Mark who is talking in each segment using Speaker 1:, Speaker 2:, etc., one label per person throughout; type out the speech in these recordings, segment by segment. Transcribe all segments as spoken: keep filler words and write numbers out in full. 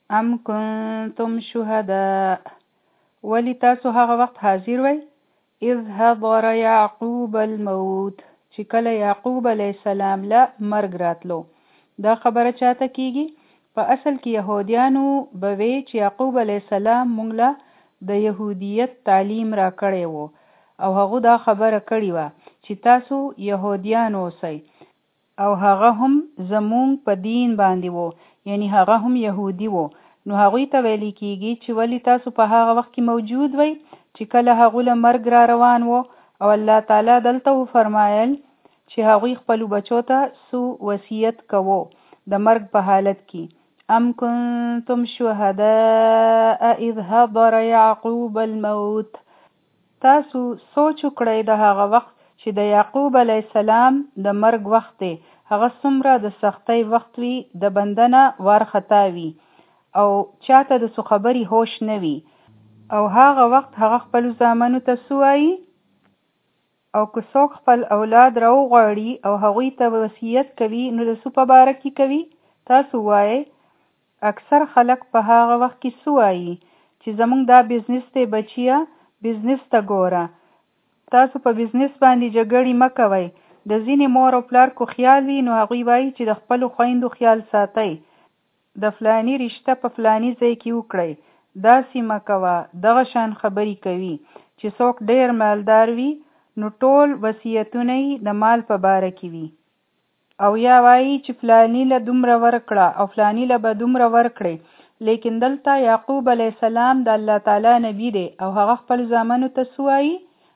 Speaker 1: ام کنتم شهداء ولی تاسو هغه وخت حاضر وئ اذ حضر یعقوب الموت چې کله یعقوب علیه السلام له مرګ راتلو. دا خبره چاته کیږي؟ په اصل کې یهودیانو به وی چې یعقوب علیه السلام مونږ له د یهودیت تعلیم را کړی وو او هغه دا خبره کړې وه چې تاسو یهودیان اوسئ او هغه هم زمونږ په دین باندې وو، یعنی هغه هم یهودي وو. نو هغوی ته ویل کیږي چې ولی تاسو په هغه وخت کې موجود وئ چې کله هغه له مرګ را روان وو او الله تعالی دلته فرمایل چې هغوی خپل بچو ته سو وصیت کوو د مرګ په حالت کې. ام کنتم شهداء اذ حضر یعقوب الموت. تاسو سوچ وکړئ د هغه وخت چې د یعقوب علیه السلام د مرګ وخت دی، هغه څومره د سختۍ وخت وي، د بندنه وارخطا وي او چاته د څه خبرې هوش نه وي، او هغه وخت هغه خپل زامنو ته څه وایي؟ او که څوک خپل اولاد راوغواړي او هغوی ته وصیت کوي نو د څه په باره کې کوي؟ تاسو وایئ. اکثر خلک په هغه وخت کې څه وایي چې زمونږ دا بزنس دی بچیه، بزنس ته ګوره، تاسو په بزنس باندې جګړې مه کوئ. د ځینې مور او پلار کو خیال وي نو هغوی وایي چې د خپلو خویندو خیال ساتئ، د فلانی رشته په فلانی ځای کې وکړئ، داسې مه کوه، دغه شان خبرې کوي. چې څوک ډیر مالدار وي نو ټول وصیتونه یې د مال په باره کې وي، او یا وایي چې فلانی له دومره ورکړه او فلانی له به دومره ورکړي. لیکن دلته یعقوب علیه السلام د الله تعالی نبی دی او هغه خپل زامنو ته څه وایي؟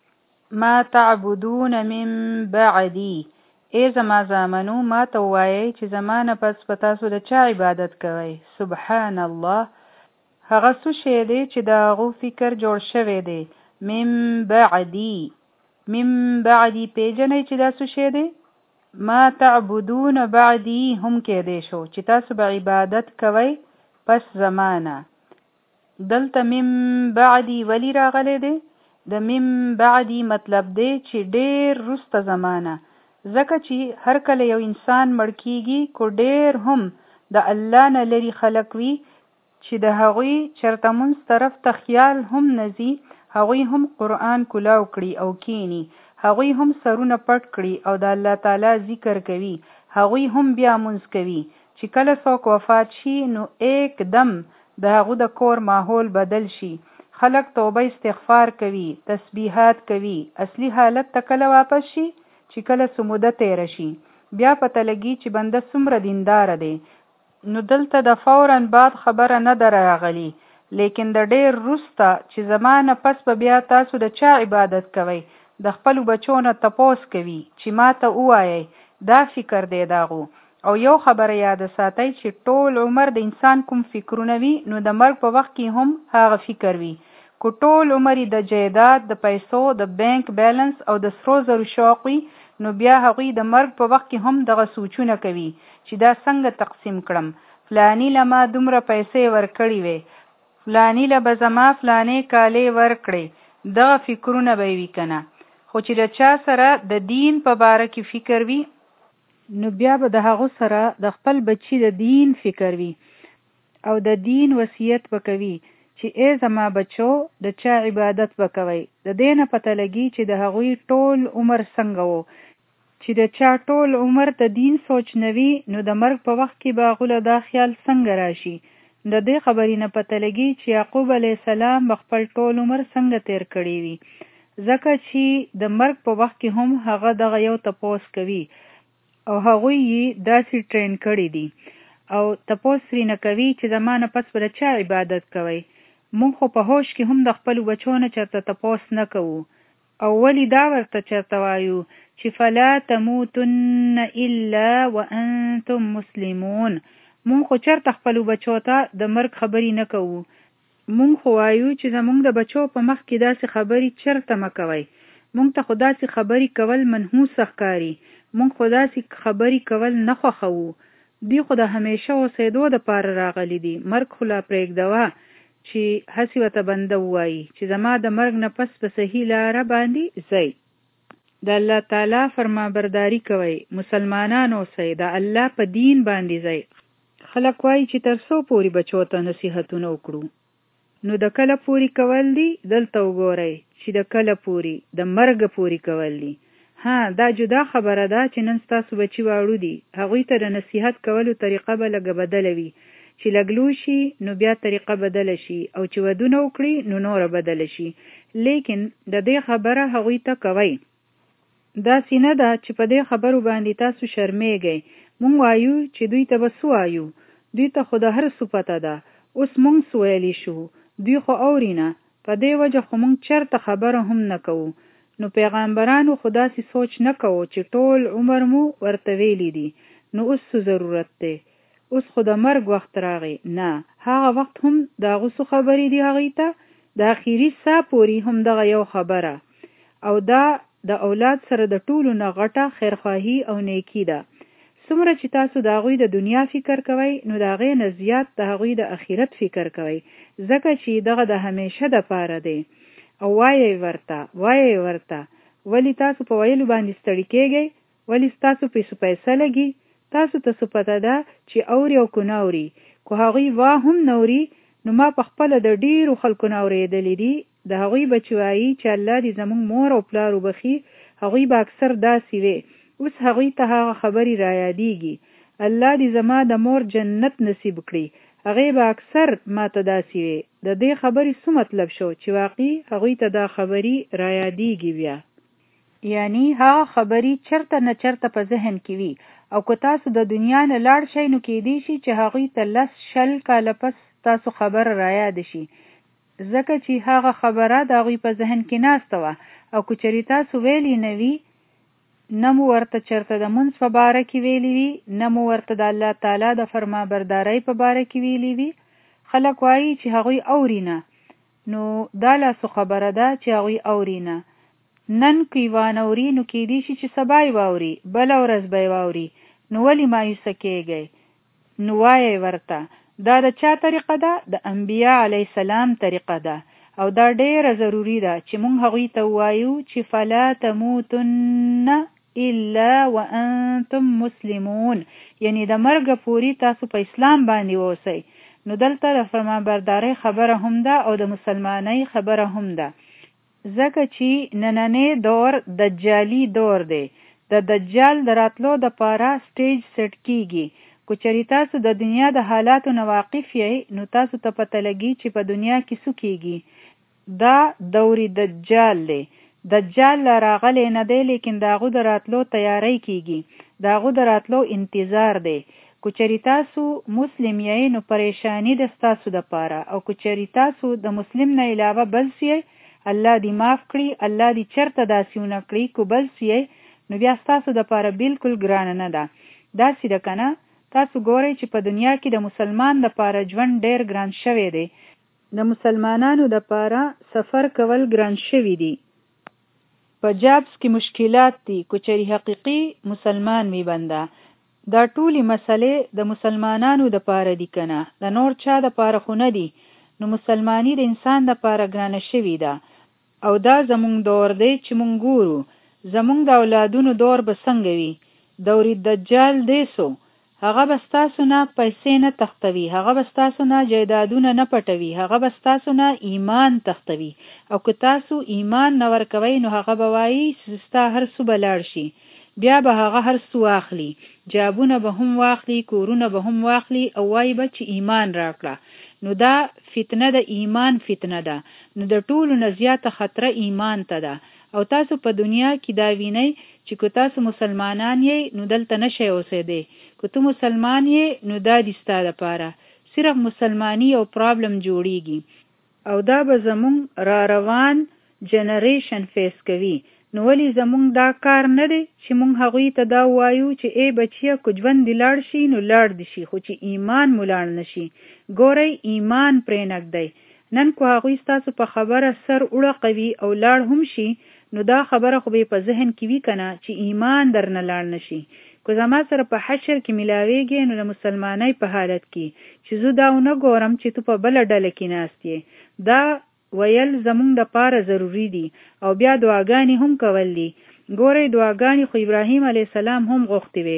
Speaker 1: ما تعبدون من بعدی. ای زما زامنو ما ته ووایئ چې زما نه پس په تاسو د چا عبادت کوئ؟ سبحان الله، هغه څه شی دی چې د هغو فکر جوړ شوی دی. من بعدی، من بعدی پیژنئ چې دا څه شی دی؟ ما تعبدون بعدی هم کېدی شو چې تاسو به عبادت کوئ پس زمانه. دلته من بعدی ولی راغلی دی؟ د من بعدی مطلب دی چې ډیر رسته زمانه، ځکه چې هر کله یو انسان مړ کیږي کو ډیر هم د الله نه لري خلق وي چې د هغوی چرته مونږ طرف ته خیال هم نزي، هغوی هم قرآن کلاو کړي او کینی، هغوی هم سرونه پټ کړي او د الله تعالی ذکر کوي، هغوی هم بیا مونږ کوي. چې کله څوک وفات شي نو ایک دم د هغه د کور ماحول بدل شي، خلق توبه استغفار کوي، تسبیحات کوي، اصلي حالت ته کله واپس شي چې کله سموده تیر شي، بیا پته لګي چې بنده څومره دیندار دی. نو دلته د فورا بعد خبره نه دراغلی، لیکن د ډیر رسته چې زمانه پس به بیا تاسو د چا عبادت کوئ، د خپل بچو نه تپوس کوي چې ما ته ووایئ. دا فکر دی داغو. او یو خبره یاد ساتئ چې ټول عمر د انسان کوم فکرونه وي نو د مرګ په وخت کې هم هغه فکر وي. کو ټول عمر د جیداد، د پیسو، د بانک بیلنس او د سرو زرو شوق وي نو بیا هغوی د مرګ په وخت کې هم دغه سوچونه کوي چې دا څنګه تقسیم کړم، فلانی له ما دومره پیسې ورکړې وي، فلانی له به زما فلانې کالې ورکړې، دغه فکرونه به وي کنه. خو چې د چا سره د دین په باره کې فکر وي نو بیا به د هغو سره د خپل بچی د دین فکر وي او د دین وصیت وکوي چې ای زما بچو د چا عبادت وکوي. د دې نه پته لګي چې د هغوی ټول عمر څنګه وو. چې د چا ټول عمر د دین سوچ نوي نو د مرګ په وخت کې به هغوی له دا خیال څنګه راشي. د دې خبرې نه پته لګي چې یعقوب علیه السلام به خپل ټول عمر څنګه تیر کړی وي، ځکه چې د مرګ په وخت کې هم هغه دغه یو تپوس کوي او هغوی یې داسې ټرین کړي دي او تپوس ترې نه کوي چې زما نه پس به د چا عبادت کوئ. مونږ خو په هوش کې هم د خپلو بچو نه چېرته تپوس نه کوو، او ولې دا ورته چېرته وایو چې فلا تموتن الا وانتم مسلمون. مونږ خو چېرته خپلو بچو ته د مرګ خبرې نه کوو، مونږ خو وایو چې زمونږ د بچو په مخ کې داسې خبرې چېرته مه کوئ. مونږ ته خو داسې خبرې کول منحوس ښکاري، مونږ خو داسې خبرې کول نه خوښوو. دوی خو د همیشه اوسېدو دپاره راغلي دي، مرګ خو لا پرېږدوه چې هسې ورته بنده ووایي چې زما د مرګ نه پس په صحیح لاره باندې ځئ، د الله تعالی فرمانبرداري کوئ، مسلمانان اوسئ، د الله په دین باندې ځئ. خلک وایي چې تر څو پورې بچو ته نصیحتونه وکړو. نو د کله پوری کول دي دلته وګورئ چې د کله پوری د مرګ پوری کول دي. ها دا جدا خبره ده چې نن تاسو بچي واړو دي هغوی ته د نصیحت کولو طریقه به لږه بدله وي چې لګلو شي نو بیا طریقه بدله شي او چې ودونه وکړي نو نوره بدله شي. لیکن د دې خبره هغوی ته کوي. دا سینه ده چې په دې خبرو باندې تاسو شرمېږئ. مونږ وایو چې دوی ته به څه وایو؟ دوی ته خو د هر څه پته ده. اوس مونږ څه ویلی شو؟ دوی خو اوري نه. په دې وجه خو مونږ چرته خبره هم نه کوو. نو پیغمبرانو خو داسې سوچ نه کوو چې ټول عمر مو ورته ویلی دي. نو اوس څه ضرورت دی؟ اوس خو د مرګ وخت راغی. نه هغه وخت هم د هغو څه خبرې دي هغوی ته د اخري سا پورې هم دغه یو خبره او دا د اولاد سره د ټولو نه غټه خیرخواهي او نیکی ده. څومره چې تاسو د هغوی د دنیا فکر کوئ نو د هغې نه زیات د هغوی د اخرت فکر کوئ ځکه چې دغه د همیشه د پاره دی. او وایي ورته وایي ورته ولی تاسو په ویلو باندې ستړي کېږئ؟ ولی ستاسو پیسو پیسه لګي؟ تاسو ته څه پته ده چې اوري او که نه اوري؟ که هغوی وا هم نه اوري نو ما په خپله د ډېرو خلکو نه اورېدلي دي د هغوی بچي وایي چې الله دې زموږ مور او پلار وبخي. هغوی به اکثر داسې وي. اوس هغوی ته هغه خبرې را یادېږي. الله دې زما د مور جنت نصیب کړي. هغې به اکثر ما ته داسې وي. د دې خبرې څه مطلب شو چې واقعي هغوی ته دا خبرې را یادېږي بیا. یعنی هغه خبرې چرته نه چرته په ذهن کې وي او که تاسو د دنیا نه لاړ شئ نو کېدی شي چې هغوی ته لس شل کاله پس تاسو خبره را یاد شي ځکه چې هغه خبره د هغوی په ذهن کې ناسته وه او که چېرې تاسو ویلي نه وي نه مو ورته چرته د منځ په باره کې ویلي وي نه مو ورته د الله تعالی د فرمانبردارۍ په باره کې ویلي وي. خلک وایي چې هغوی اوري نه. نو دا لا څه خبره ده چې هغوی اوري نه. نن که یې وانه اوري نو کېدی شي چې سبا یې واوري بله ورځ به یې واوري. نو ولې مایوسه کېږئ؟ نو وایي ورته دا د چا طریقه ده؟ د انبیا علیه السلام طریقه ده او دا ډیره ضروری ده چې مونږ هغوی ته وایو چې فلا تموتن الا وانتم مسلمون، یعنی د مرګ پوری تاسو په اسلام باندې اوسئ. نو دلته د فرمانبردارۍ خبره هم ده او د مسلمانۍ خبره هم ده ځکه چې نننی دور دجالی دور دی. د دجال د راتلو د پاره سټیج سټ کیږي. کو چری تاسو د دنیا د حالاتو نه واقف یې نو تاسو ته پته لګي چې په دنیا کې څه کیږي. دا دوري دجال دی. دجال راغلی نه دی لیکن داغو د راتلو تیاری کیږي. داغو د راتلو انتظار دی. کو چری تاسو مسلم یې نو پریشانی د تاسو د پاره او کو چری تاسو د مسلم نه علاوه بل سیې الله دې معاف کړي، الله دې چرته داسیونه کړي کو بل سیې نو بیا تاسو د پاره بالکل ګران نه ده. داسې ده کنه. تاسو ګورئ چې په دنیا کې د مسلمان د پاره ژوند ډیر ګران شوی دی. د مسلمانانو د پاره سفر کول ګران شوی دی. په جابس کې مشکلات دي کو چری حقیقي مسلمان وي بنده. دا ټولې مسلې د مسلمانانو د پاره دي کنه، د نور چا د پاره خو نه دي. نو مسلمانی د انسان د پاره ګرانه شوی ده او دا زمونږ دور دی چې مونږ ګورو زمونږ د اولادونو دور به څنګه وي. دوري دجال دی سو هغه به ستاسو نه پیسې نه تختوي، هغه به ستاسو نه جایدادونه نه پټوي، هغه به ستاسو نه ایمان تختوي او که تاسو ایمان نه ورکوئ نو هغه به وایي چې ستا هر څه به لاړ شي. بیا به هغه هر څه واخلي، جابونه به هم واخلي، کورونه به هم واخلي او وایي به چې ایمان راکړه. نو دا فتنه د ایمان فتنه ده. نو د ټولو نه زیاته خطره ایمان ته ده او تاسو په دنیا کې دا وینئ چې که تاسو مسلمانان یې نو دلته نشئ اوسېدی. که ته مسلمان یې نو دا دي ستا دپاره صرف مسلمانی او پرابلم جوړیږي او دا به زمونږ را روان جنریشن فیس کوي. نو ولی زمونږ دا کار نه دی چې مونږ هغوی ته دا وایو چې ای بچیا که ژوند دی لاړ شي نو لاړ دی شي خو چې ایمان مو لاړ نشي. ګورئ ایمان پرې نږدی. نن که هغوی ستاسو په خبره سر اوړه کوي او لاړ هم شي نو دا خبره خو به په ذهن کې وي کنه چې ایمان در نه لاړ نشي. که زما سره په حشر کې ملاویږي نو د مسلمانۍ په حالت کې چې زه دا ونه ګورم چې ته په بله ډله کې ناست یې. دا ویل زمونږ د پاره ضروری دي او بیا دعاګانې هم کول دي. ګورئ دعاګانې خو ابراهیم علیه السلام هم غوښتې وې.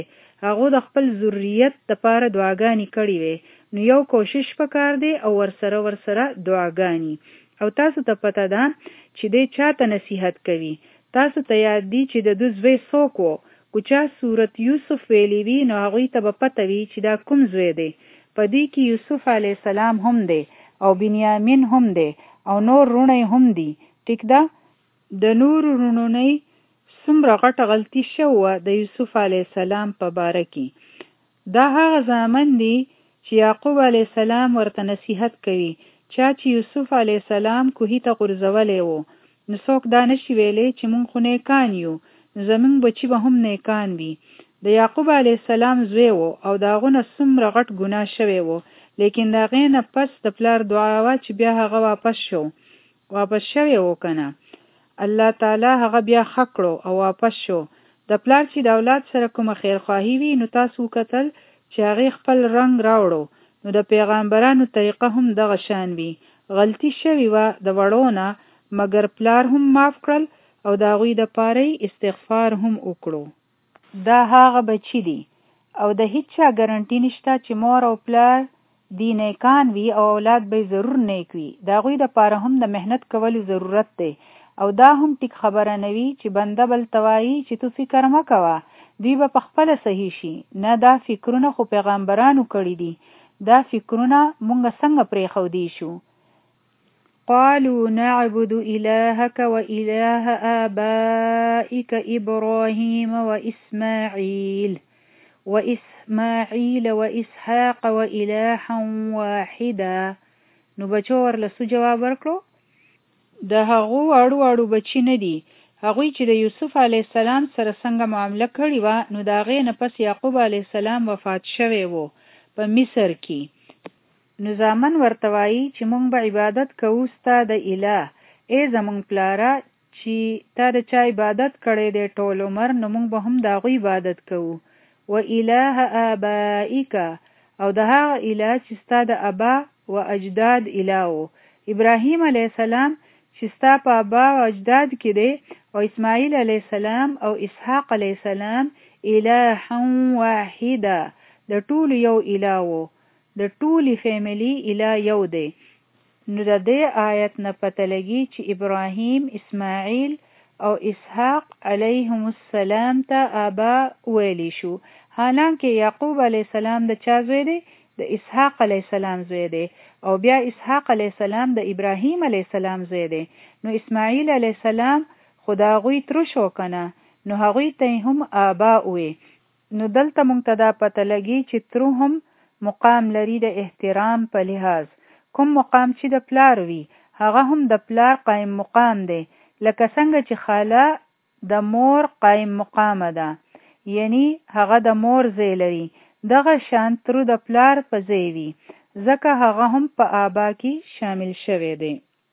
Speaker 1: هغه د خپل ذریت لپاره دعاګانې کړې وي. نو یو کوشش پکار دی او ورسره ورسره دعاګانې. او تاسو ته پته ده چې دی چاته نصیحت کوي. تاسو ته یاد دی چې د دوی زوی څوک و. که چا سورت یوسف ویلی وي نو هغوی ته به پته وي چې دا کوم زوی دی. په دې کې یوسف علیه السلام هم دی او بنیامین هم دی او نور رونه هم دی. ټیک ده؟ د نور رونو نه څومره غټه غلطي شوه د یوسف علیه السلام په باره کې. دا هغه زامن دی چې یعقوب علیه السلام ورته نصیحت کوي. چا چې یوسف علیه السلام کوهي ته غورځولی و نو څوک دا نشي ویلی چې مونږ خو نیکان یو، نو زمونږ بچي به هم نیکان وي. د یعقوب علیه السلام زوی و او د هغه نه څومره غټ ګناه شوی و، لیکن د هغې نه پس د پلار دعا وه چې بیا هغه واپس شو واپس شوی و که نه، الله تعالی هغه بیا ښه کړو او واپس شو. د پلار چې د اولاد سره کومه خیرخواهي وي نو تاسو وکتل چې هغې خپل رنګ راوړو. نو د پیغمبرانو طریقه هم دغه شان وي. غلطي شوي وه د وړو نه، مګر پلار هم معاف کړل او د هغوی د پاره استغفار هم وکړو. دا هغه بچي دي او د هیڅ چا ګارنټي نشته چې مور او پلار دی نیکان وي او اولاد به ضرور نیک وي. د هغوی د پاره هم د محنت کولو ضرورت دی. او دا هم ټیک خبره نه وي چې بنده بل ته وایي چې تو فکر مه کوه، دوی به پخپله صحیح شي. نه، دا فکرونه خو پیغمبرانو کړي دي. دا فکرونه مونږ څنګه پرېښودی شو؟ قالوا نعبد إلهك وإله آبائك إبراهيم وإسماعيل وإسماعيل وإسحاق وإلها واحدا. نو بچو ورلسو جواب ورکړو. د هغو اړو اړو بچی نه دي. هغوی چې د یوسف علیه السلام سره څنګه معامله کړې وه نو د هغې نه پس یعقوب علیه السلام وفات شوی و په مصر کې. نو زامن ورته وایي چې مونږ به عبادت کوو ستا د اله. ای زمونږ پلاره چې تا د چا عبادت کړی دی ټول عمر نو مونږ به هم د هغوی عبادت کوو. و اله آبائک، او د هغه اله چې ستا د ابا و اجداد اله و. ابراهیم علیه السلام چې ستا په ابا و اجداد کې دی، او اسماعیل علیه السلام او اسحاق علیه السلام الها واحده، د ټولو یو اله و، د ټولي فیملی اله یو دی. نو د دې آیت نه پته لګي چې ابراهیم، اسماعیل او اسحاق علیهم السلام ته ابا ویلی شو، حالانکه یعقوب علیه السلام د چا زوی دی؟ د اسحاق علیه السلام زوی دی، او بیا اسحاق علیه السلام د ابراهیم علیه السلام زوی دی. نو اسماعیل علیه السلام خو د هغوی تره شو که نه، نو هغوی ته هم ابا وی. نو دلته مونږ ته دا پته لګي چې تره هم مقام لري د احترام په لحاظ. کوم مقام چې د پلار وي هغه هم د پلار قائم مقام دی، لکه څنګه چې خاله د مور قائم مقامه ده، یعنی هغه د مور ځای لري. دغه شان تر د پلار په ځای وي، ځکه هغه هم په آبا کې شامل شوی دی.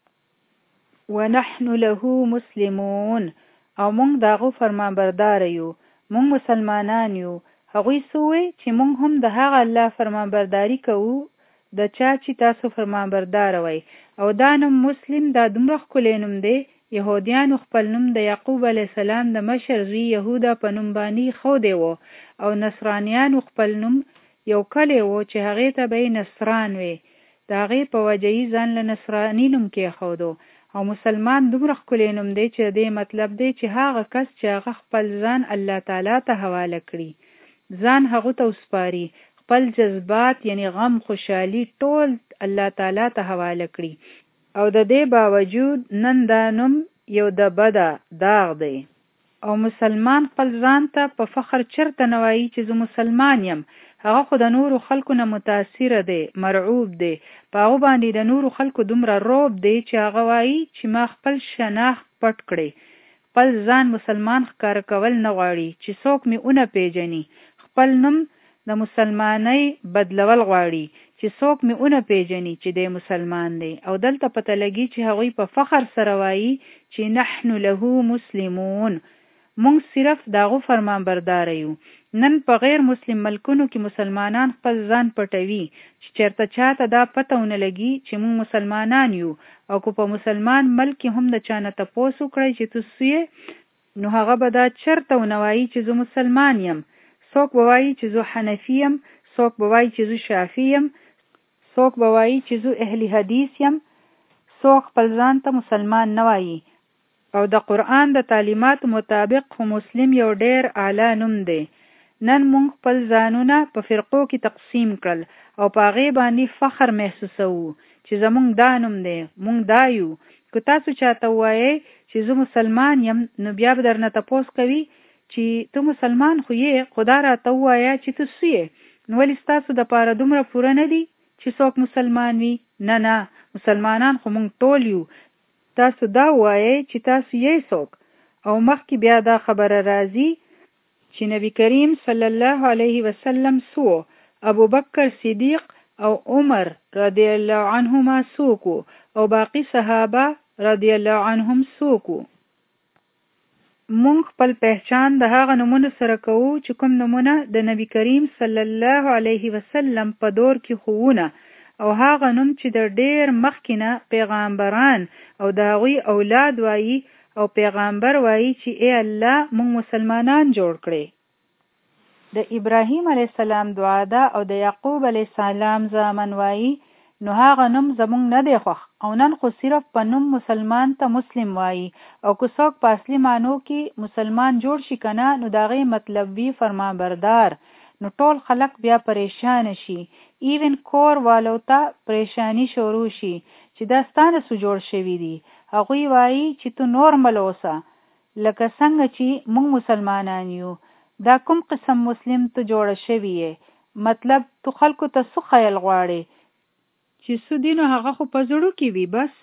Speaker 1: ونحن له مسلمون، او مونږ دغه فرمانبردار یو، مونږ مسلمانان یو. هغوی سوی چې مونږ هم د هغه الله فرمانبرداری کوو د چا چې تاسو فرمانبردار وای. او دا نوم مسلم دا دومره ښکلی نوم دی. یهودیانو خپل نوم د یعقوب علیه السلام د مشر زوی یهودا په نوم باندې ښودی و، او نصرانیانو خپل نوم یو کلی و چې هغې ته به یې نصران وی، د هغې په وجه یې ځان له نصراني نوم کېښودو. او مسلمان دومره ښکلی نوم دی چې دې مطلب دی چې هغه کس چې هغه خپل ځان الله تعالی ته حواله کړي، ځان هغه ته وسپاري، خپل جذبات یعنی غم، خوشحالي ټول الله تعالی ته حواله کړي. او د دې باوجود نن دا نوم یو د بده داغ دی. او مسلمان خپل ځان ته په فخر چرته نه وایي چې زه مسلمان یم. هغه خو د نورو خلکو نه متاثره دی، مرعوب دی. په هغه باندې د نورو خلکو دومره روب دی چې هغه وایي چې ما خپل شناخت پټ کړی، خپل ځان مسلمان ښکاره کول نه غواړي چې څوک مې ونه پیژني. خپل نوم د مسلمانۍ بدلول غواړي چې څوک مې ونه پیژني چې دی مسلمان دی. او دلته پته لګي چې هغوی په فخر سره وایي چې نحن له مسلمون، مونږ صرف داغو فرمان بردار یو. نن په غیر مسلم ملکونو کې مسلمانان خپل ځان پټوي چې چېرته چاته دا پته ونه لګي چې مونږ مسلمانان یو. او که په مسلمان ملک کې هم د چا نه تپوس وکړی چې تو څه یې، نو هغه به دا چېرته ونه وایي چې زه مسلمان یم. څوک به وایي چې زه حنفي یم، څوک به وایي چې زه شافعي یم، څوک به وایي چې زه اهل حدیث یم، څوک خپل ځان ته مسلمان نه وایي. او د قرآن د تعلیماتو مطابق خو مسلم یو ډیر اعلی نوم دی. نن مونږ خپل ځانونه په فرقو کې تقسیم کړل او په هغې باندې فخر محسوسوو چې زمونږ دا نوم دی، مونږ دا یو. که تاسو چاته ووایئ چې زه مسلمان یم، نو بیا به درنه تپوس کوي چې ته مسلمان خو یې، خو دا راته ووایه چې ته څه یې. نو ولې ستاسو دپاره دومره پوره نه دي چې څوک مسلمان وي؟ نه نه، مسلمانان خو مونږ ټول یو. تاسو دا وایئ چې تاسو یې څوک. او مخکې بیا دا خبره راځي چې نبی کریم صلی الله علیه وسلم سو، ابو بکر صدیق او عمر رضی الله عنهما سوکو، او باقی صحابه رضی الله عنهم سوکو. مونږ خپل پہچان د هغه نمونه سره کوو چې کوم نمونه د نبی کریم صلی الله علیه وسلم په دور کې خوونه، او هغه نوم چې د ډیر مخکینه پیغمبران او د هغوی اولاد وایي او پیغمبر وایي چې ای الله مونږ مسلمانان جوړ کړي. د ابراهیم علیه السلام دعا ده او د یعقوب علیه السلام زامن وایي، نو هغه نوم زمونږ نه دی خوښ، او نن خو صرف په نوم مسلمان ته مسلم وایي. او که څوک په اصلي معنو کې مسلمان جوړ شي کنه، نو د هغې مطلب وي فرمانبردار. نو ټول خلق بیا پریشان شي، ایون کور والو ته پریشانی شروع شي چې دا ستانه سو جوړ شوي دي. هغوی وایي چې تو نورمل اوسه لکه څنګه چې مونږ مسلمانان یو. دا کوم قسم مسلم ته جوړ شوی یې؟ مطلب تو خلکو ته څه خیال غواړي چې څه دي؟ نو هغه خو په زړو کې وي. بس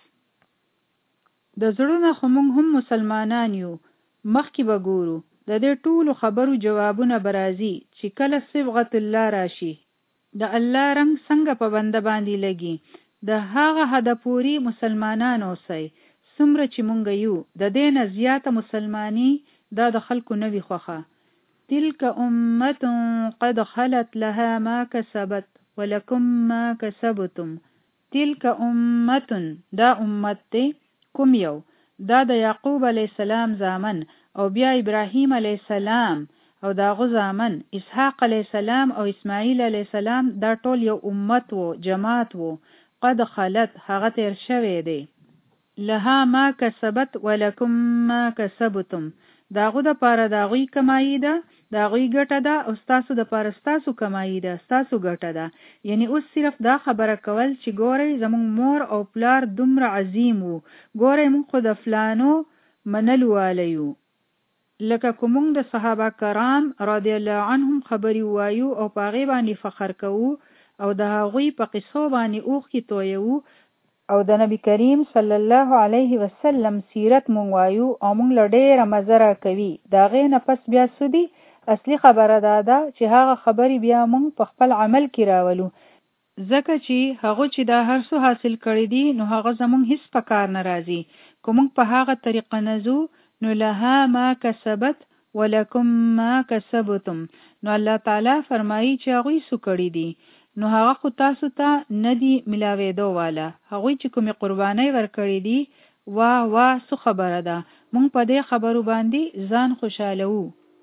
Speaker 1: د زړونه خو مونږ هم مسلمانان یو. مخکې به ګورو د دې ټولو خبرو جوابونه به راځي چې کله صبغت الله راشي، د الله رنګ څنګه په بنده باندې لګي. د هغه حده پورې مسلمانان اوسئ څومره چې مونږ یو. د دې نه زیاته مسلمانی دا د خلکو نه وي خوښه. تلک امت قد خلت لها ما کسبت ولکم ما کسبتم. تلک امت دا امت دی. کوم یو؟ دا د یعقوب علیه السلام زامن، او بیا ابراهیم علیه السلام او داغه زامن اسحاق علیه السلام او اسماعیل علیه السلام، دا ټول یو امت وو، جماعت وو. قد خلت هغه تیر شوی دی. لها ما کسبت ولکم ما کسبتم، داغه د پاره داغوی کمایی ده، داغوی ګټه ده، او ستاسو د پاره ستاسو کمایی ده، ستاسو ګټه ده. یعنی اوس صرف دا خبره کول چې ګورئ زمونږ مور او پلار دومره عظیم وو، ګورئ مونږ خو د فلانو منلو والی یو. لکه کومونږ د صحابه کرام رضی الله عنهم خبرې وایو او په هغې باندې فخر کوو، او د هغوی په قصو باندې اوښکې تویوو، او د نبی کریم صلی الله علیه وسلم سیرت مونږ وایو، او مونږ له ډېره مزه راکوي. د هغې نه پس بیا څه دي؟ اصلي خبره دا ده چې هغه خبرې بیا مونږ په خپل عمل کې راولو، ځکه چې هغه چې دا هر څه حاصل کړي دي، نو هغه زمونږ هیڅ په کار نه راځي. که مونږ په هغه طریقه نه ځو، نو لها ما کسبت ولکم ما کسبتم. نو الله تعالی فرمایي چې هغوی څه کړي دي، نو هغه خو تاسو ته نه دی ملاوېدو والا. هغوی چې کومې قربانۍ ورکړي دي، واه واه څه خبره ده. مونږ په دې خبرو باندې ځان خوشحالوو،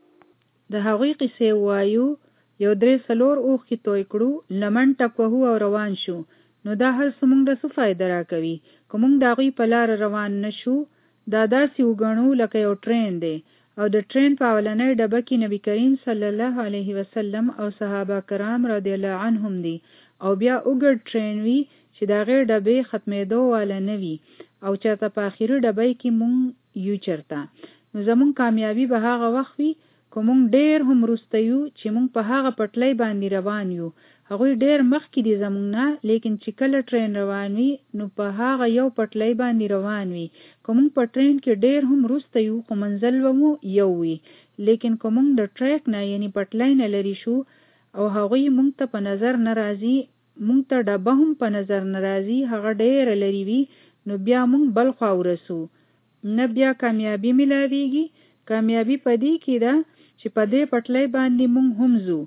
Speaker 1: د هغوی قصې وایو، یو درې څلور اوښکې توی کړو، لمن ټک وهو او روان شو. نو دا هر څه مونږ د څه فایده راکوي؟ که مونږ د هغوی په لاره روان نه شو، دا داسې وګڼو لکه یو ټرین دی، او د ټرین په اولنۍ ډبه کې نبی کریم صلی الله علیه وسلم او صحابه کرام رضی الله عنهم دي، او بیا اوږد ټرین وي چې د هغې ډبې ختمېدو والا نه وي، او چېرته په اخري ډبۍ کې مونږ یو چېرته. نو زمونږ کامیابي به هغه وخت وي که مونږ ډېر هم وروسته یو چې مونږ په هغه پټلۍ باندې روان یو. هغوی ډېر مخکې دي زمونږ نه، لیکن چې کله ټرین روان وي، نو په هغه یو پټلۍ باندې روان وي. که مونږ په ټرین کې ډېر هم وروسته یو، خو منزل به مو یو وي. لیکن که مونږ د ټریک نه یعنی پټلۍ نه لرې شو، او هغوی مونږ ته په نظر نه راځي، مونږ ته ډبه هم په نظر نه راځي، هغه ډېره لرې وي، نو بیا مونږ بل خوا ورسو، نه بیا کامیابي ملاویږي. کامیابي په دې کې ده چې په دې پټلۍ باندې مونږ هم ځو.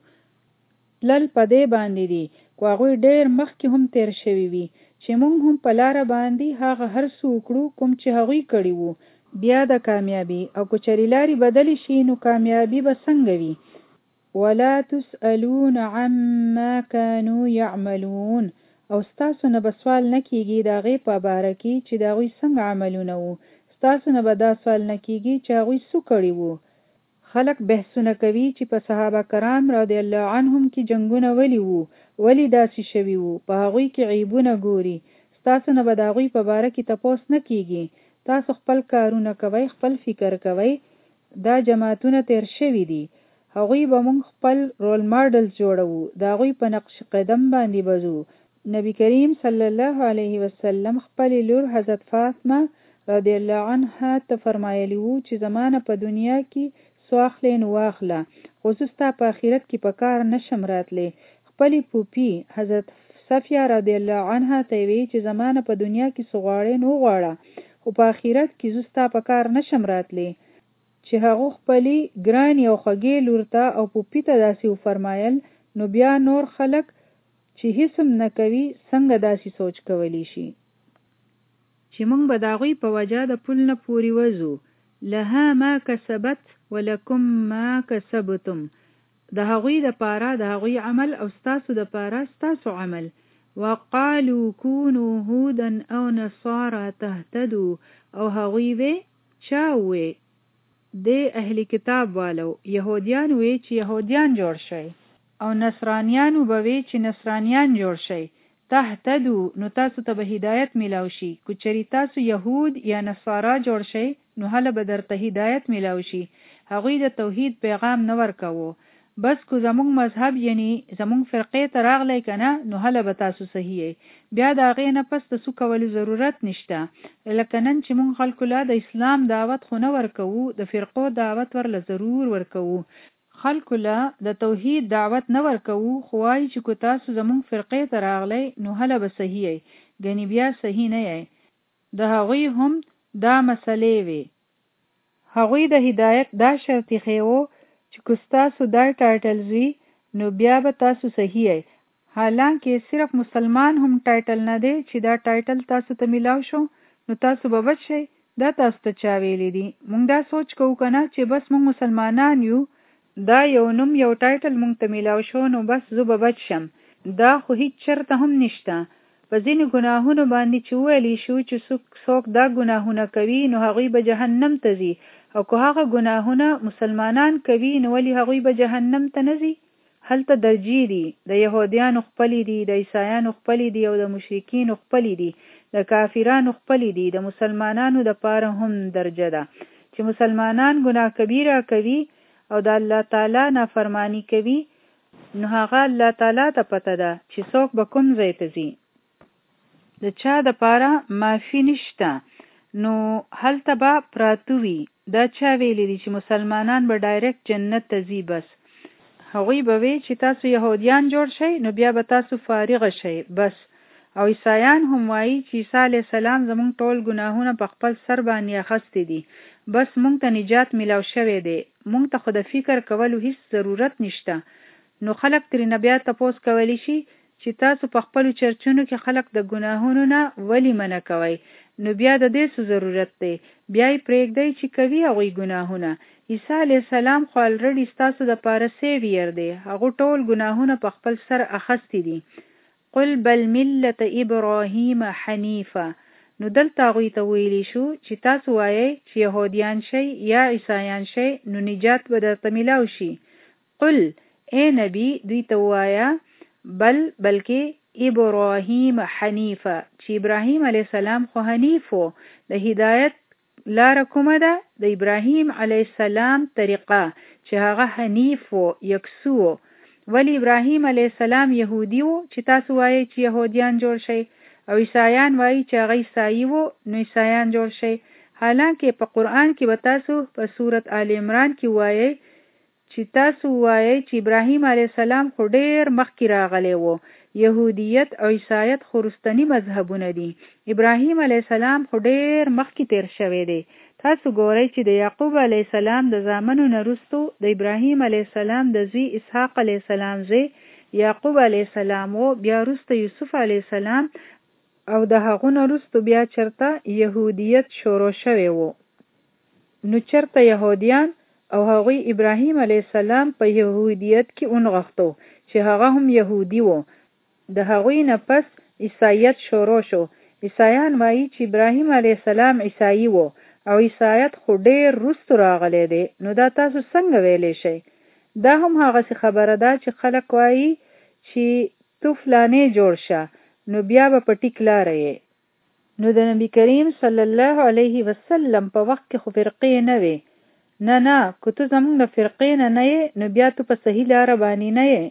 Speaker 1: تلل په دې باندې دي، خو هغوی ډېر مخکې هم تیر شوي وي چې مونږ هم په لاره باندې هغه هر څه وکړو کوم چې هغوی کړي وو. بیا د کامیابي، او که چېرې لارې بدلې شي، نو کامیابي به څنګه وي؟ ولا تسألون عما كانوا يعملون او ستاسو نه بسوال نه کیږي دا غي په باره کې چې دا غوي څنګه عملونه وو ستاسو نه به دا سوال نه کیږي چې غوي څه کړی وو خلق بحثونه کوي چې په صحابه کرام رضی الله عنهم کې جنگونه ولي وو ولی داسې شوي وو په هغوی کې عیبونه ګوري ستاسو نه به د هغوی په باره کې تپوس نه کیږي تاسو خپل کارونه کوئ خپل فکر کوئ دا جماعتونه تیر شوي دي هغوی به مونږ خپل رول ماډل جوړو دا هغوی په نقش قدم باندې بزو نبی کریم صلی الله علیه وسلم خپل لور حضرت فاطمه رضی الله عنها ته فرمایلی وو چې زمانه په دنیا کې سواخلې نو واخله خصوص تا په آخرت کې په کار نشم راتلې خپل پوپی حضرت صفیه رضی الله عنها ته وی چې زمانه په دنیا کې سغواړې نو غواړه خو په آخرت کې زستا په کار نشم راتلې چې هغه خپل ګران یو خګې لور ته او پوپی ته داسې فرمایل نو بیا نور خلک چې هیڅ نه کوي څنګه داسې سوچ کولی شي چې موږ به دا غوي په وجه د پول نه پوری وځو لها ما کسبت ولکم ما کسبتم د هغوی د پاره د هغوی عمل او ستاسو د پاره ستاسو عمل وقالو كونوا هودا او نصارى تهتدوا او هغوی وی چاوي د اهلی کتاب والو يهوديان وی چې يهوديان جوړ شي او نصرانيانو به وی چې نصرانيان جوړ شي تهتدوا نو تاسو ته به هدایت ملاوي شي کو چری تاسو يهود یا نصارا جوړ شي نو هله به درته هدایت ملاوي شي هغوی د توحید پیغام نه ورکوو بس کو زمونږ مذهب یعنی زمونږ فرقې ته راغلی کنه نو هله به تاسو صحیح بیا د هغې نه پس تاسو کولو ضرورت نشته لکه نن چې مونږ خلکو له د اسلام دعوت خو نه ورکوو د فرقو دعوت ورله ضرور ورکوو خلکو له د توحید دعوت نه ورکوو خو وایي چې کو تاسو زمونږ فرقې ته راغلی نو هله به صحیح ګنې بیا صحیح نه یې د هغوی هم دا مسلې وي هغوی د هدایت دا شرط خېو چې کوستاسو دا ټایټل زی نو بیا به تاسو صحیح یې حالانکه صرف مسلمان هم ټایټل نه دی چې دا ټایټل تاسو ته ملاو شو نو تاسو به بچ شئ دا تاسو ته چا ویلی دي مونږ دا سوچ کوو کنه چې بس مونږ مسلمانان یو دا یو نوم یو ټایټل مونږ ته ملاو شو نو بس زه به بچ شم دا خو هیڅ چرته هم نشته په ځینې ګناهونو باندې چې ویلی شو چې څوک دا ګناهونه کوي نو هغوی به جهنم ته ځي او که هغه ګناهونه مسلمانان کوي نو ولی هغوی به جهنم ته نه ځي هلته درجې دي د يهوديانو خپلې دي د عیسایانو خپلې دي او د مشرکین خپلې دي د کافرانو خپلې دي د مسلمانانو د پاره هم درجه ده چې مسلمانان ګناه کبیره کوي او د الله تعالی نافرمانی کوي نو هغه الله تعالی ته پته ده چې څوک به کوم ځای ته ځي د چا د پاره معافي نشته نو هلته به پراتو وي دا چا ویلی دي چې مسلمانان به ډایرکټ جنت ته ځي بس هغوی به وی چې تاسو يهوديان جوړ شئ نو بیا به تاسو فارغ شئ بس او عیسایان هم وایي چې عیسی علیه السلام زمونږ ټول ګناهونه په خپل سر باندې اخیستي دي بس مونږ ته نجات ملاو شوی دی مونږ ته خو د فکر کولو هیڅ ضرورت نشته نو خلک ترې نه بیا تپوس کولی شي چې تاسو په خپلو چرچونو کې خلک د ګناهونو نه ولې منع کوئ نو بیا د دې څه ضرورت دی بیا یې پرېږدئ چې کوي هغوی ګناهونه عیسی علیه السلام خو الریډي ستاسو د پاره سیویر دی هغه ټول ګناهونه په خپل سر اخیستي دي قل بل ملت ابراهیم حنیفه نو دلته هغوی ته ویلی شو چې تاسو وایئ چې یهودیان شئ یا عیسایان شئ نو نجات به درته میلاو شي قل ای نبی دوی ته ووایه بل بلکې ابراهیم حنیفه چې ابراهیم علیه السلام خو حنیف و د هدایت لاره کومه ده د ابراهیم علیه السلام طریقه چې هغه حنیف و یکسو ولی ابراهیم علیه السلام یهودی و چې تاسو وایئ چې یهودیان جوړ شئ او عیسایان وایي چې هغه عیسائی و نو عیسایان جوړ شئ حالانکه په قرآن کې به تاسو په سورت آل عمران کې وایئ چې تاسو وایئ چې ابراهیم علیه السلام خو ډېر مخکې راغلی و یهودیت او عیسایت خو وروستني مذهبونه دي ابراهیم علیه السلام خو ډېر مخکې تیر شوی دی تاسو ګورئ چې د یعقوب علیه السلام د زامنو نه وروستو د ابراهیم علیه السلام د زوی اسحاق علیه السلام زوی یعقوب علیه السلام و بیا وروسته یوسف علیه السلام او د هغو نه وروستو بیا چرته یهودیت شروع شوی و نو چرته یهودیان او هغوی ابراهیم علیه السلام په یهودیت کې اونغښتو چې هغه هم یهودي و. د هغوی نه پس عیسایت شروع شو. عیسایان وایي چې ابراهیم علیه السلام عیسائی و او عیسایت خو ډېر وروسته راغلی دی. نو دا تاسو څنګه ویلی شئ؟ دا هم هغسې خبره ده چې خلک وایي چې تو فلانې جوړ شه نو بیا به په ټیک لاره یې. نو د نبی کریم صلی الله علیه وسلم په وخت کې خو فرقې نه وي. نه نه که تو زمونږ د فرقې نه نه یې نو بیا تو په صحیح لاره باندې نه یې.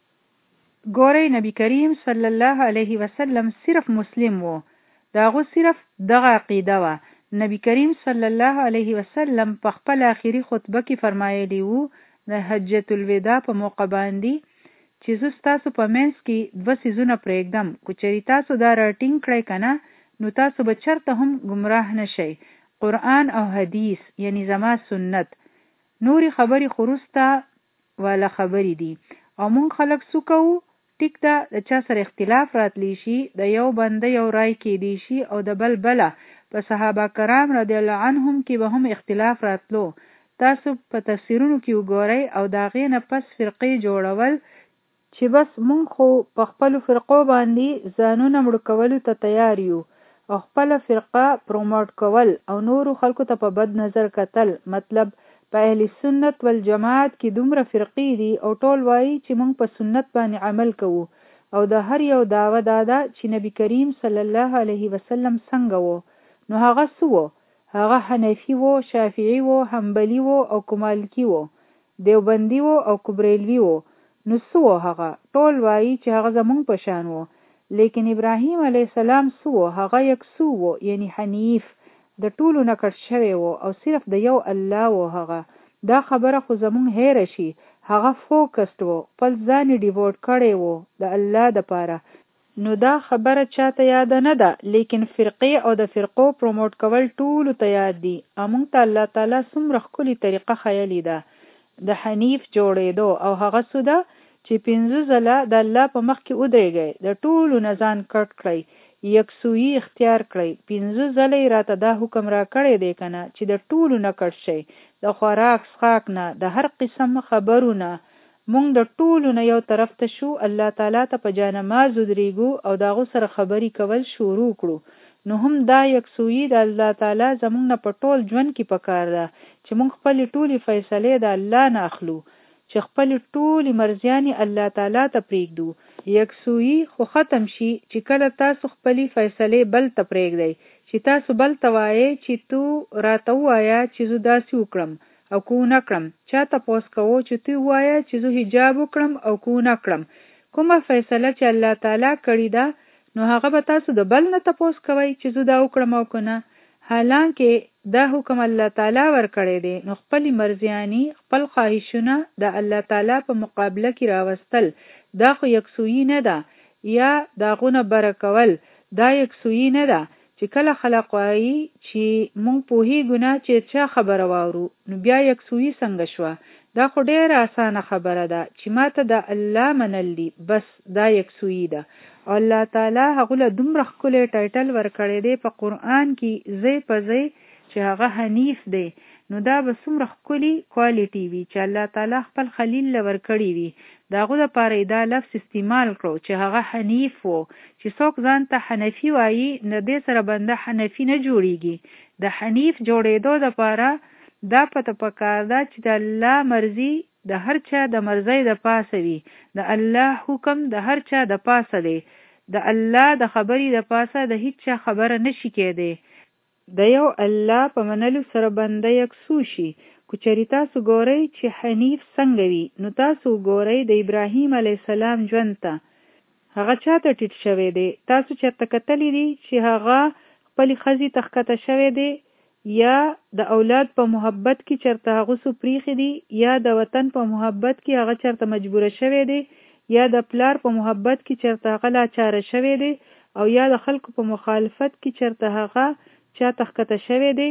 Speaker 1: ګورئ نبی کریم صلی الله علیه وسلم صرف مسلم و. داغو صرف دغه عقیده وه. نبی کریم صلی الله علیه وسلم په خپل آخري خطبه کې فرمایلی وو د حجۃ الوداع په موقع باندې چې زه ستاسو په منځ کې دوه څیزونه پرېږدم، که چېرې تاسو دا راټینګ کړئ که نه نو تاسو به چېرته هم ګمراه نه شئ. قرآن او حدیث یعنی زما سنت. نورې خبرې خو وروسته والا خبرې دي او مونږ خلک څه کوو؟ ټیک ده د چا سره اختلاف راتلی شي، د یو بنده یو رای کېدی شي او د بل بله. په صحابه کرام رضی الله عنهم کې به هم اختلاف راتلو. تاسو په تفسیرونو کې وګورئ او د هغې نه پس فرقې جوړول چې بس مونږ خو په خپلو فرقو باندې ځانونه مړه کولو ته تیار یو او خپله فرقه پروموټ کول او نورو خلکو ته په بد نظر کتل. مطلب په اهل سنت والجماعت کې دومره فرقې دي او ټول وایي چې مونږ په سنت باندې عمل کوو او د هر یو دعوه دا ده چې نبی کریم صلی الله علیه وسلم څنګه وو. نو هغه څه وو؟ هغه حنفي وو، شافعي وو، حنبلي وو او مالکي وو، دیوبندي وو او بریلوي وو. نو څه وو هغه؟ ټول وایي چې هغه زمونږ په شان وو. لیکن ابراهیم علیه السلام څه وو؟ هغه یکسو وو یعنی حنیف، د ټولو نه کټ شوی وو او صرف د یو الله وو. هغه دا خبره خو زمونږ هیره شي. هغه فوکسډ وو، خپل ځان یې ډیووټ کړی وو د الله دپاره. نو دا خبره چاته یاد نه ده، لیکن فرقې او د فرقو پروموټ کول ټولو ته یاد دي. امونږ ته الله تعالی څومره ښکلې طریقه ښیلې ده د حنیف جوړېدو، او هغه څه ده چې پنځه ځله د الله په مخ کې ودرېږئ، د ټولو نه ځان کټ کړئ، یکسویي اختیار کړئ. پنځه ځله یې راته دا حکم را کړی دی که نه چې د ټولو نه کټ شئ، د خوراک څښاک نه، د هر قسم خبرو نه. مونږ د ټولو نه یو طرف ته شو، الله تعالی ته په جانماز ودرېږو او د هغو سره خبرې کول شروع کړو. نو هم دا یکسویي د الله تعالی زمونږ نه په ټول ژوند کې پکار ده چې مونږ خپلې ټولې فیصلې د الله نه اخلو، چې خپلې ټولې مرضیانې الله تعالی ته پرېږدو. یکسویي خو ختم شي چې کله تاسو خپلې فیصلې بل ته پرېږدئ، چې تاسو بل ته وایئ چې تو راته ووایه چې زه داسې وکړم او که ونه کړم. چا تپوس کوو چې تو ووایه چې زه حجاب وکړم او که ونه کړم. کومه فیصله چې الله تعالی کړې ده نو هغه به تاسو د بل نه تپوس کوئ چې زه دا وکړم او که نه. حالانکه دا حکم الله تعالی ورکړی دی، نو خپلې مرضیانې، خپل خواهشونه د الله تعالی په مقابله کې راوستل دا خو یکسویي نه ده، یا د هغو نه بره کول دا یکسویي نه ده. چې کله خلق وایي چې مونږ پوهېږو نه چې چا خبره واورو، نو بیا یکسویي څنګه شوه؟ دا خو ډېره اسانه خبره ده چې ما ته د الله منل دي، بس دا یکسویي ده. او الله تعالی هغو له دومره ښکلی ټایټل ورکړی دی په قرآن کې ځای په ځای چې هغه حنیف دی. نو دا به څومره ښکلي کوالټي وي چې الله تعالی خپل خلیل له ورکړي وي. د هغو دپاره یې دا لفظ استعمال کړو چې هغه حنیف و. چې څوک ځان ته حنفي وایي نه دې سره بنده حنفي نه جوړیږي. د حنیف جوړېدو دپاره دا پته پکار ده چې د الله مرضي د هر چا د مرضۍ د پاسه وي، د الله حکم د هر چا د پاسه دی، د الله د خبرې د پاسه د هیڅ چا خبره نشي کېدی. د یو الله په منلو سره بنده یکسو شي. که چېرې تاسو ګورئ چې حنیف څنګه وي، نو تاسو ګورئ د ابراهیم علیه السلام ژوند ته. هغه چا ته ټیټ شوی دی؟ تاسو چېرته کتلی دي چې هغه خپلې ښځې ته ښکته شوی دی، یا د اولاد په محبت کې چېرته هغه څه پریښي دي، یا د وطن په محبت کې هغه چېرته مجبوره شوی دی، یا د پلار په محبت کې چېرته هغه لاچاره شوی دی، او یا د خلکو په مخالفت کې چېرته هغه چا ته ښکته شوی دی؟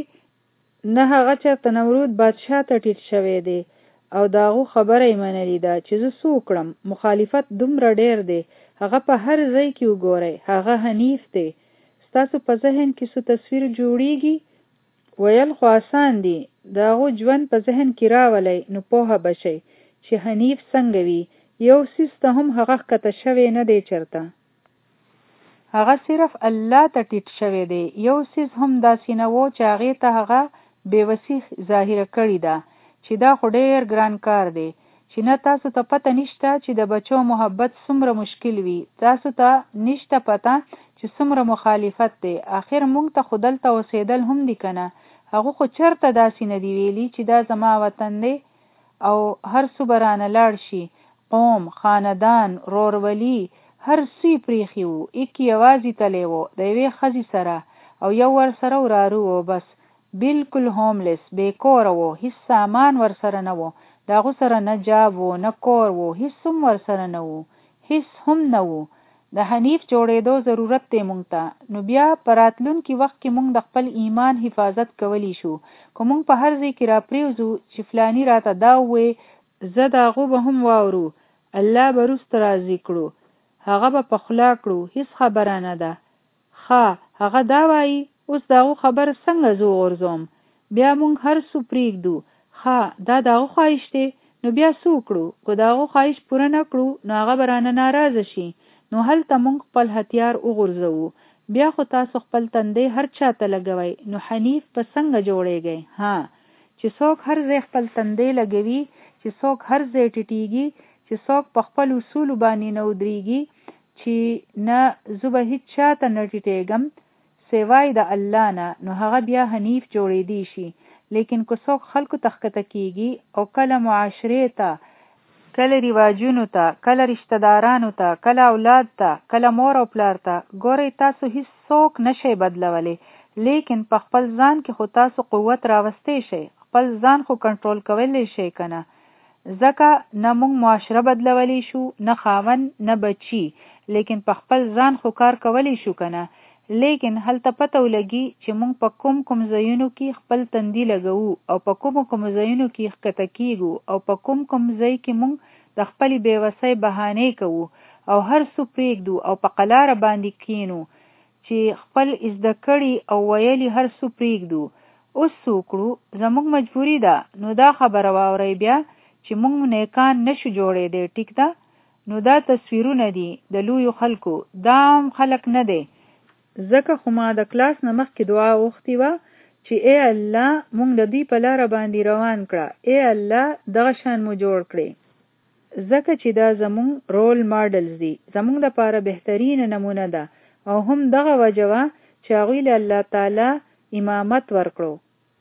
Speaker 1: نه، هغه چېرته نمرود بادشاه ته ټیټ شوی دی او د هغو خبره یې منلې ده چې زه څه وکړم. مخالفت دومره ډېر دی، هغه په هر ځای کې وګورئ، هغه حنیف دی. ستاسو په ذهن کې څه تصویر جوړیږي؟ ویل خو آسان دي، د هغو ژوند په ذهن کې راولئ نو پوهه بشئ چې حنیف څنګه وي. یو څیز ته هم هغه ښکته شوی نه دی چرته، هغه صرف الله ته ټیټ شوی دی. یو څیز هم داسې نه و چې هغې ته هغه بېوسي ظاهره کړې ده، چې دا خو ډېر ګران کار دی، چې نه تاسو ته پته نشته چې د بچو محبت څومره مشکل وي، تاسو ته نشته پته چې څومره مخالفت دی. آخر مونږ ته خو دلته اوسېدل هم دي که نه؟ هغه خو چرته داسې نه دی ویلي چې دا زما وطن دی او هر څه به رانه لاړ شي. قوم، خاندان، رورولي، هر څه یې پرېښي وو. ایک یوازې تلی و د یوې ښځې سره او یو ورسره وراره و، بس بالکل هوملس، بې کوره و، هیڅ سامان ورسره نه و، د هغو سره نه جاب و نه کور و، هیڅ هم ورسره نه و، هیڅ هم نه و. د حنیف جوړېدو ضرورت دی مونږ ته. نو بیا په راتلونکي وخت کې مونږ د خپل ایمان حفاظت کولی شو. که مونږ په هر ځای کې را پرېوځو چې فلانی راته دا ووایي، زه د هغو به هم واورو، الله به وروسته راضي کړو، هغه به په خوله کړو، هیڅ خبره نه ده. ښه هغه دا وایي، اوس د هغو خبره څنګه زه وغورځوم؟ بیا مونږ هر څه پرېږدو. ښه دا د هغو خواهش دی، نو بیا څه وکړو؟ که د هغو خواهش پوره نه کړو نو هغه به رانه ناراضه شي، نو هلته مونږ خپل هتیار وغورځوو. بیا خو تاسو خپل تندی هر چاته لګوئ، نو حنیف په څنګه جوړیږئ؟ ها چې څوک هر ځای خپل تندی لګوي، چې څوک هر ځای ټیټیږي، چې څوک په خپل اصولو باندې نه ودرېږي چې نه زه به هیڅ چاته نه ټیټېږم سوای د الله نه، نو هغه بیا حنیف جوړېدی شي. لیکن که څوک خلکو ته ښکته کېږي او کله معاشرې ته، کله رواجونو ته، کله رشتہ دارانو ته، کله اولاد ته، کله مور او پلار ته، ګورئ تاسو هیڅ څوک نشئ بدلولی، لیکن په خپل ځان کې خو تاسو قوت راوستی شئ، خپل ځان خو کنټرول کولی شئ که نه؟ ځکه نه موږ معاشره بدلولی شو، نه خاوند، نه بچي، لیکن په خپل ځان خو کار کولی شو که نه؟ لیکن هلته پته ولګي چې موږ په کوم کوم ځایونو کې خپل تندي لګوو او په کوم کوم ځایونو کې ښکته کېږو او په کوم کوم ځای کې موږ د خپلې بېوسۍ بهانې کوو او هر څه پرېږدو او په قلاره باندې کښېنو چې خپل زده کړي او ویلي هر څه پرېږدو. اوس څه وکړو؟ زموږ مجبوري ده. نو دا خبره واورئ بیا چې موږ نیکان نشو جوړېدی، ټیک ده؟ نو دا تصویرونه دي د لویو خلکو، دا عام خلک نه دی. ځکه خو ما د کلاس نه مخکې دعا وغوښتې وه چې ای الله مونږ د دوی په لاره باندې روان کړه، ای الله دغه شان مو جوړ کړي، ځکه چې دا زمونږ رول ماډلز دي، زمونږ دپاره بهترینه نمونه ده. او هم دغه وجه وه چې هغوی له الله تعالی امامت ورکړو.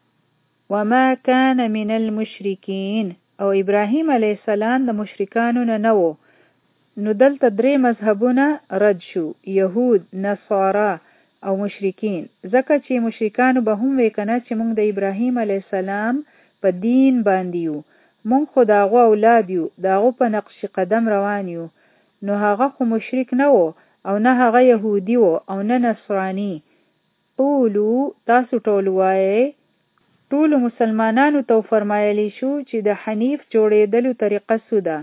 Speaker 1: وما کان من المشرکین، او ابراهیم علیه السلام د مشرکانو نه نه و. نو دلته درې مذهبونه رد شو، یهود، نصارا او مشرکین. ځکه چې مشرکانو به هم وی کنه چې موږ د ابراهیم علیه السلام په دین باندې یو، موږ خو د هغه اولاد یو، د هغه په نقش قدم روان یو. نو هغه خو مشرک نه و او نه هغه یهودي و او نه نصرانی. قولو تاسو ټول وایئ، ټولو مسلمانانو ته فرمایلی شو چې د حنیف جوړېدلو طریقه څه ده؟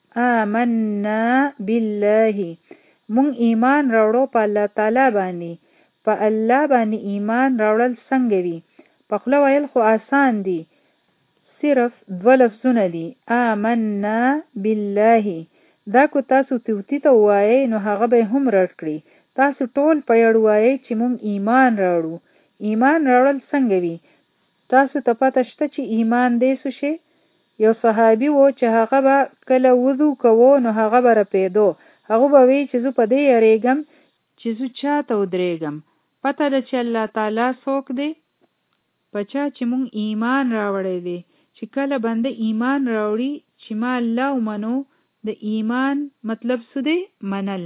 Speaker 1: آمنا بالله، مونږ ایمان راوړو په الله تعالی باندې. په الله باندې ایمان راوړل څنګه وي؟ په خوله ویل خو آسان دي، صرف دوه لفظونه دي، آمنا بالله. دا کو تاسو توتی ته وایئ نو هغه به هم رد کړي. تاسو ټول په یړ وایئ چې مونږ ایمان راوړو. ایمان راوړل څنګه وي؟ تاسو ته پته شته چې ایمان دی څه شی؟ یو صحابي و چې هغه به کله وضو کوو نو هغه به رپېدو. هغه به وی چې زه په دې یریږم چې زه چاته ودرېږم. پته ده چې الله تعالی څوک دی؟ په چا چې مونږ ایمان راوړی دی. چې کله بنده ایمان راوړي چې ما الله ومنو، د ایمان مطلب څه دی؟ منل.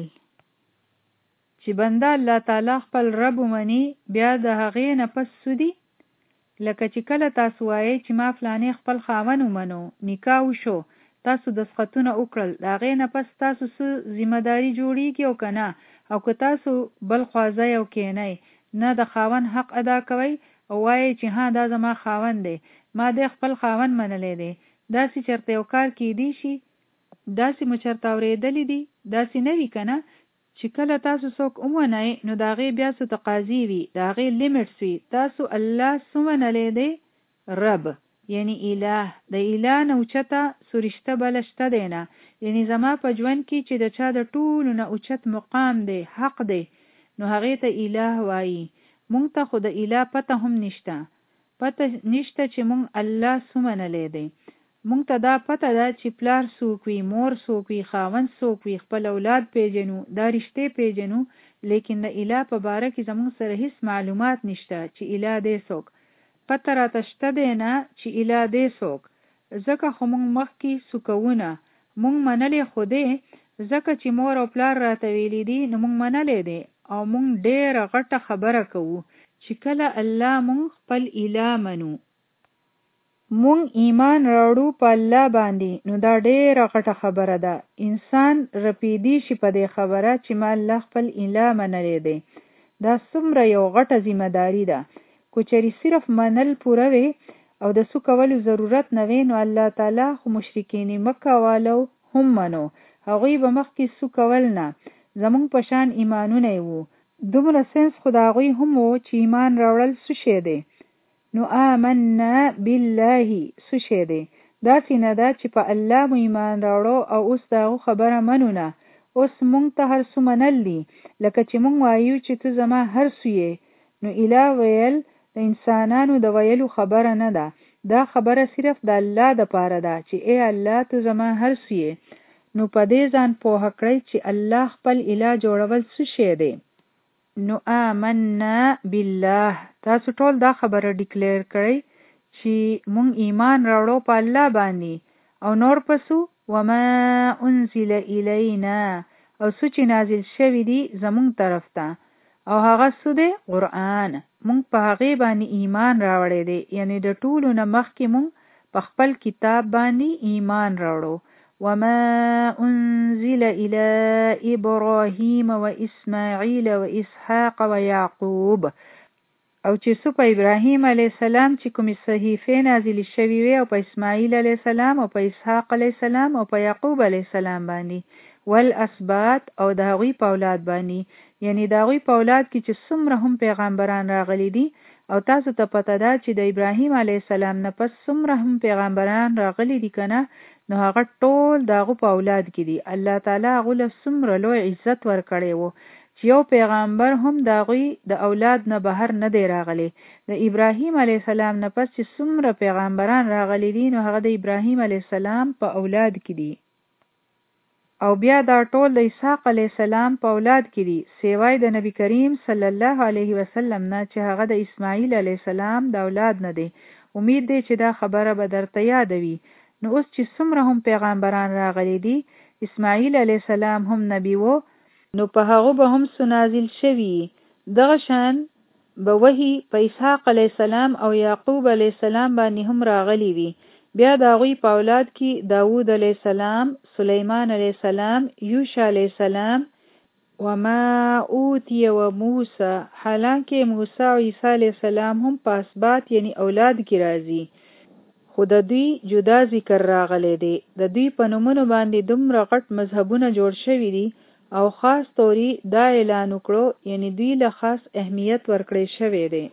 Speaker 1: چې بنده الله تعالی خپل رب ومني، بیا د هغې نه پس څه دی؟ لکه چې کله تاسو وایئ چې ما فلانې خپل خاوند ومنو، نکاح وشو، تاسو دستخطونه وکړل، د هغې نه پس تاسو څه ذمه داري جوړیږي او که نه؟ او که تاسو بل خوا ځئ او کښېنئ، نه د خاوند حق ادا کوئ او وایئ چې ها دا زما خاوند دی، ما دی خپل خاوند منلی دی. داسې چېرته یو کار کیدی شي؟ داسې مو چېرته اورېدلی دي؟ داسې نه وي که نه؟ چې کله تاسو څوک ومنئ نو د هغې بیا څه تقاضي وي، د هغې لیمټس وي. تاسو الله څه منلی دی؟ رب یعنی اله. د اله نه اوچته سرشته بله شته دی نه. یعنی زما په ژوند کې چې د چا د ټولو نه اوچت مقام دی، حق دی، نو هغې ته اله وایي. مونږ ته خو د اله پته هم نشته. پته نشته چې مونږ الله څه منلی دی. مونږ ته دا پته ده چې پلار څوک وي، مور څوک وي، خاوند څوک وي، خپل اولاد پیژنو، دا رشتې پیژنو، لیکن د اله په باره کې زمونږ سره هیڅ معلومات نشته چې اله دی څوک. پته راته شته دی نه چې اله دی څوک. ځکه خو مونږ مخکې سوکونه مونږ منلی خو دی، ځکه چې مور او پلار راته ویلي دي نو مونږ منلی دی او مونږ ډېره غټه خبره کوو چې کله الله مونږ خپل اله منو. مونږ ایمان راوړو په الله باندې، نو دا ډېره غټه خبره ده. انسان رپیدی شي په دې خبره چې ما الله خپل اله منلی دی. دا څومره یو غټه ذمہ داری ده. کو چېرې صرف منل پوره وي او د څه کولو ضرورت نه وي، نو الله تعالی خو مشرکین مکه والو هم منو. هغوی به مخکې څه کول نه، زمونږ په شان ایمانونه وو. دومره سنس خو د هغوی هم وو چې ایمان راوړل څه شی دی. نو آمنا بالله څه شی دی؟ داسې نه ده چې په الله مو ایمان راوړو او اوس د هغو خبره منو نه. اوس مونږ ته هر څه منل دي، لکه چې مونږ وایو چې ته زما هر څه یې. نو اله ویل د انسانانو د ویلو خبره نه ده. دا خبره صرف د الله د پاره ده چې ای الله ته زما هر څه یې. نو په دې ځان پوهه کړئ چې الله خپل اله جوړول څه شی دی. نو آمنا بالله، تاسو ټول دا خبره ډیکلیر کړئ چې مونږ ایمان راوړو په الله باندې. او نور پسو وما انزل الینا، او څه چې نازل شوی دی زمونږ طرف ته، او هغه څه دی؟ قرآن. مونږ په هغې باندې ایمان راوړی دی. یعنی د ټولو نه مخکې مونږ په خپل کتاب باندې ایمان راوړو. وما انزل الى ابراهیم و اسماعیل و اسحاق و یعقوب، او چې څه په ابراهیم علیه السلام چې کومې صحیفې نازلې شوي وي، او په اسماعیل علیه السلام، او په اسحاق علیه السلام، او په یعقوب علیه السلام باندې، والاسباط، او د هغوی په اولاد باندې. یعنی د هغوی په اولاد کې چې څومره هم پیغمبران راغلي دي، او تاسو ته پته ده چې د ابراهیم علیه السلام نه پس څومره هم پیغمبران راغلي دي که نه، نو هغه ټول د هغو په اولاد کې دي. الله تعالی هغو له څومره لوی عزت ورکړی و چې یو پیغمبر هم د هغوی د اولاد نه بهر نه دی راغلی. د ابراهیم علیه السلام نه پس چې څومره پیغمبران راغلي دي، نو هغه د ابراهیم علیه السلام په اولاد کې دي. او بیا دا ټول د اسحاق علیه السلام په اولاد کې دي، سیوای د نبی کریم صلی الله علیه وسلم نه چې هغه د اسماعیل علیه السلام د اولاد نه دی. امید دی چې دا خبره به درته یاد وي. نو اوس چې څومره هم پیغمبران راغلي دي، اسماعیل علیه السلام هم نبی وو، نو په هغه به هم څه نازل شوي. دغه شان به وحی په اسحاق علیه السلام او یعقوب علیه السلام باندې هم راغلی وي. بیا د هغوی په اولاد کې داود علیه السلام، سلیمان علیه السلام، یوشع علیه السلام، وما اوتی و موسی، حالانکه موسی او عیسی علیه السلام هم په اسباط یعنی اولاد کې راځي، خو د دوی جدا ذکر راغلی دی. د دوی په نومونو باندې دومره غټ مذهبونه جوړ شوي دي، او خاص طوري دا اعلان وکړو، یعنی دوی له خاص اهمیت ورکړی شوی دی.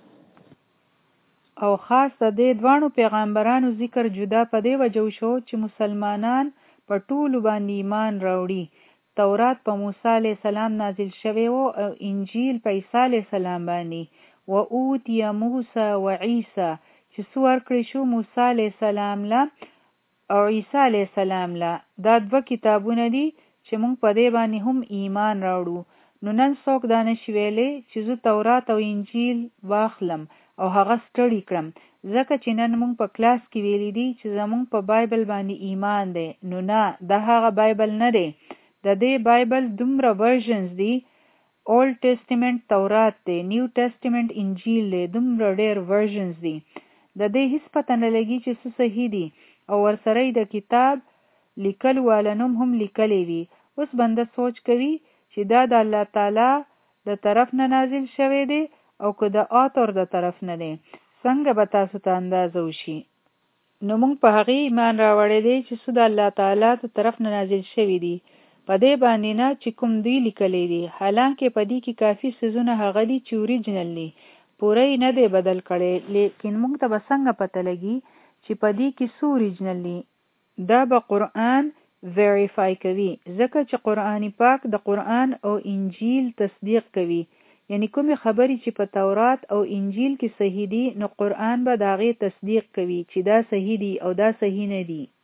Speaker 1: او خاص د دې دوانو پیغمبرانو ذکر جدا په دې وجه شو چې مسلمانان په ټولو باندې ایمان راوړي. تورات په موسی علیه السلام نازل شوی و، او انجیل په عیسی علیه السلام باندې. و اوتی موسی و عیسی، چې څه ورکړی شو موسی علیه السلام له او عیسی علیه السلام له. دا دوه کتابونه دي چې موږ په دې باندې هم ایمان راوړو. نو نن څوک دا نشي ویلی چې زه تورات او انجیل واخلم او هغه سټډي کړم، ځکه چې نن موږ په کلاس کې ویلی دي چې زموږ په بایبل باندې ایمان دی. نو نه، دا هغه بایبل نه دی. د دې بایبل دومره ورژنز دي. اولډ ټیسټمنټ تورات دی، نیو ټیسټمنټ انجیل دی، دومره ډېر ورژنز دي. د دې هیڅ پته نه لګي چې څه صحیح دي، او ورسره د کتاب لیکلو والا نوم هم لیکلی وي. اوس بنده سوچ کوي چې دا د الله تعالی د طرف نه نازل شوی دی او که د آتور د طرف نه دی. څنګه به تاسو ته اندازه وشي؟ نو موږ په هغې ایمان راوړی دی چې څه د الله تعالی د طرف نه نازل شوي دي. په دې باندې نه چې کوم دوی لیکلی دي، حالانکه په دې کې کافي څیزونه هغه دي چې اوریجنل دي، پوره یې نه دی بدل کړی. لیکن موږ ته به څنګه پته لګي چې په دې کې څو اوریجنل دي؟ دا به قرآن ویریفای کوي، ځکه چې قرآن پاک د قرآن او انجیل تصدیق کوي. یعنی کومې خبرې چې په تورات او انجیل کې صحیح دي، نو قرآن به د هغې تصدیق کوي چې دا صحیح دي او دا صحیح نه دي.